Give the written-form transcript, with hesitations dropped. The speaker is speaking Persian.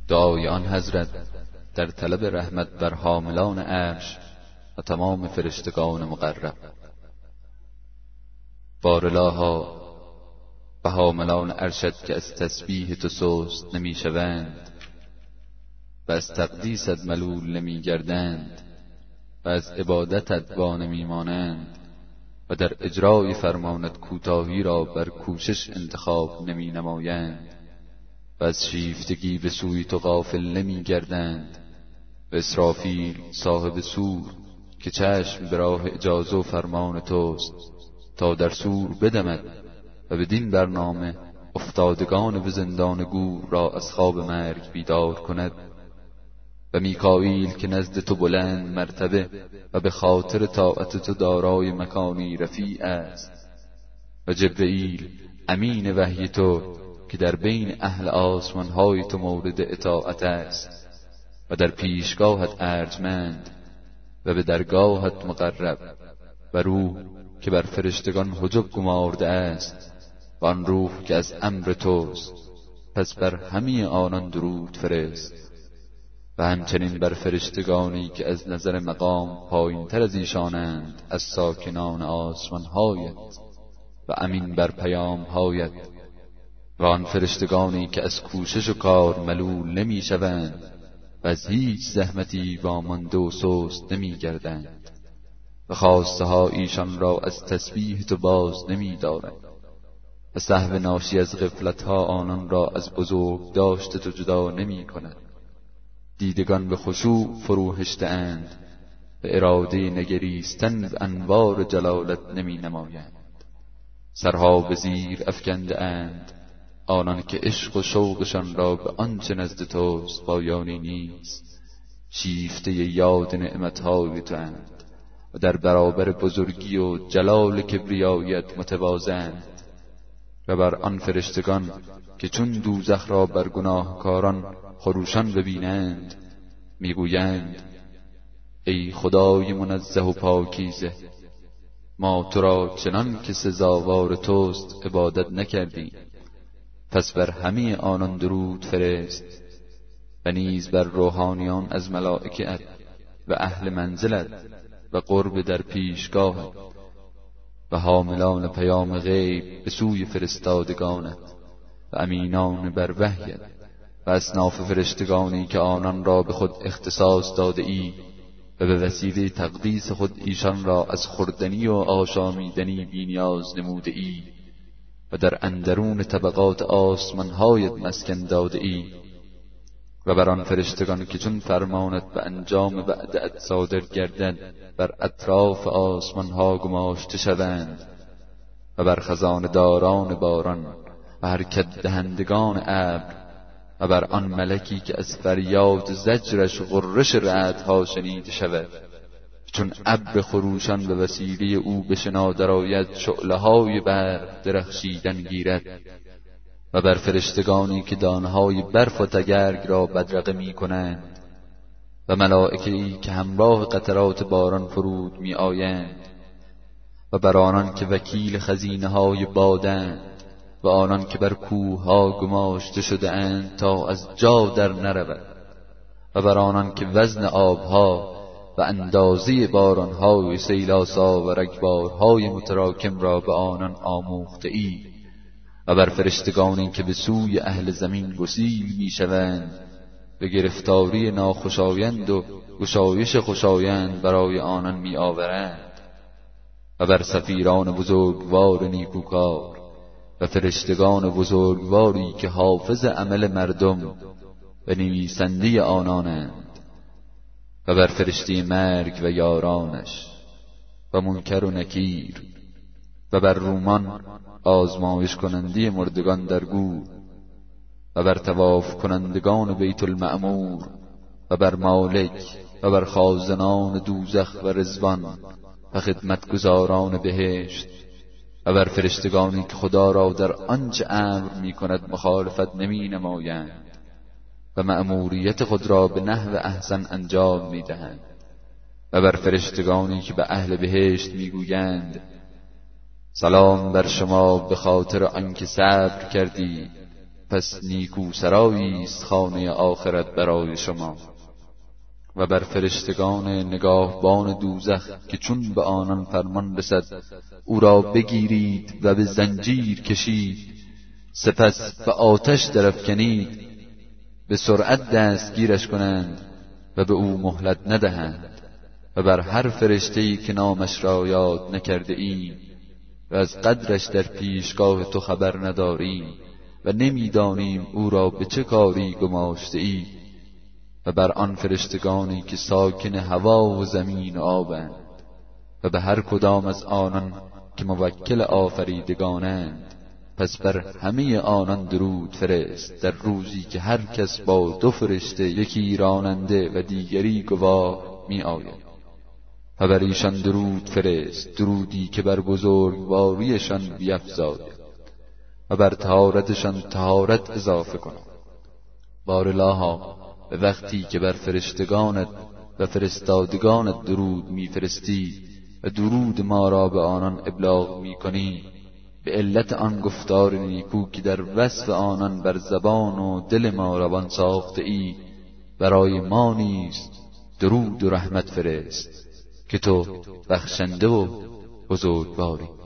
دعای آن حضرت در طلب رحمت بر حاملان عرش و تمام فرشتگان مقرب. بارالها و حاملان عرشت که از تسبیح تو سست نمی شوند و از تقدیست ملول نمی گردند و از عبادتت وانمی مانند و در اجرای فرمانت کوتاهی را بر کوشش انتخاب نمی نمایند و از شیفتگی به سوی تو غافل نمی گردند و اسرافیل صاحب سور که چشم به راه اجازه و فرمان توست تا در سور بدمد و بدین برنامه افتادگان به زندان گور را از خواب مرگ بیدار کند، و میکائیل که نزد تو بلند مرتبه و به خاطر طاعت تو دارای مکانی رفیع است، و جبرئیل امین وحی تو که در بین اهل آسمانهای تو مورد اطاعت است و در پیشگاهت ارجمند و به درگاهت مقرب، و روح که بر فرشتگان حجب گمارده است و آن روح که از امر توست، پس بر همه آنان درود فرست، و همچنین بر فرشتگانی که از نظر مقام پایین تر از ایشانند از ساکنان آسمانهایت، و امین بر پیامهایت، و آن فرشتگانی که از کوشش و کار ملول نمی شوند و از هیچ زحمتی وامانده و سست نمی گردند و خواسته ها ایشان را از تسبیح تو باز نمی دارند و سهو ناشی از غفلت ها آنان را از بزرگ داشت تو جدا نمی کند. دیدگان به خشوع فروهشته اند و اراده نگریستن به انوار جلالت نمی نمایند. سرها به زیر افکنده اند آنان که عشق و شوقشان را به آنچه نزد توست پایانی نیست، شیفته یاد نعمتهای تو اند و در برابر بزرگی و جلال کبریایت متواضع‌اند، و بر آن فرشتگان که چون دوزخ را بر گناهکاران خروشان ببینند میگویند: ای خدای منزه و پاکیزه، ما تو را چنان که سزاوار توست عبادت نکردیم، پس بر همه آنان درود فرست، و نیز بر روحانیان از ملائکت و اهل منزلت و قرب در پیشگاهت و حاملان پیام غیب به سوی فرستادگانت و امینان بر وحیت و اصناف فرشتگانی که آنان را به خود اختصاص داده ای و به وسیله تقدیس خود ایشان را از خوردنی و آشامیدنی بی‌نیاز نموده ای و در اندرون طبقات آسمان‌هایت مسکن داده ای، و بر آن فرشتگان که چون فرمانت به انجام وعده‌ات صادر گردد بر اطراف آسمان‌ها گماشته شوند، و بر خزانه داران باران و حرکت دهندگان ابر، و بر آن ملکی که از فریاد زجرش و غرش رعدها شنیده شود چون ابر خروشان به وسیله او به شنا درآید شعله‌های برق درخشیدن گیرد، و بر فرشتگانی که دانه‌های برف و تگرگ را بدرقه می‌کنند، و ملائکه‌ای که همراه قطرات باران فرود می‌آیند، و بر آنان که وکیل خزینه‌های بادند، و آنان که بر کوه‌ها گماشته شده اند تا از جا در نرود، و بر آنان که وزن آبها و اندازه باران‌های سیلاسا و رگبارهای متراکم را به آنان آموخته ای، و بر فرشتگانی که به سوی اهل زمین گسیل می‌شوند به گرفتاری ناخوشایند و گشایش خوشایند برای آنان می‌آورند، و بر سفیران بزرگوار نیکوکار و فرشتگان بزرگواری که حافظ عمل مردم و نویسنده آنانند، و بر فرشته مرگ و یارانش و منکر و نکیر، و بر رومان آزمایش کننده مردگان در گور، و بر طواف کنندگان بیت المعمور، و بر مالک و بر خازنان دوزخ و رضوان و خدمتگزاران بهشت، و بر فرشتگانی که خدا را در آنچه امر می کند مخالفت نمی نمایند و مأموریت خود را به نحو احسن انجام می دهند، و بر فرشتگانی که به اهل بهشت می گویند: سلام بر شما به خاطر آنکه صبر کردی پس نیکو سرایی است خانه آخرت برای شما. و بر فرشتگان نگاهبان دوزخ که چون به آنان فرمان رسد او را بگیرید و به زنجیر کشید، سپس به آتش درافکنید، به سرعت دستگیرش کنند و به او مهلت ندهند. و بر هر فرشته‌ای که نامش را یاد نکرده ایم و از قدرش در پیشگاه تو خبر نداریم و نمیدانیم او را به چه کاری گماشته ای، و بر آن فرشتگانی که ساکن هوا و زمین و آبند و به هر کدام از آنان که موکل آفریدگانند، پس بر همه آنان درود فرست در روزی که هر کس با دو فرشته، یکی راننده و دیگری گواه می آید. و بر ایشان درود فرست، درودی که بر بزرگواریشان بیفزاید و بر طهارتشان طهارت اضافه کند. بارالها به وقتی که بر فرشتگانت و فرستادگانت درود میفرستی و درود ما را به آنان ابلاغ میکنی، به علت آن گفتار نیکو که در وصف آنان بر زبان و دل ما روان ساخته ای، برای ما نیز درود و رحمت فرست که تو بخشنده و بزرگواری.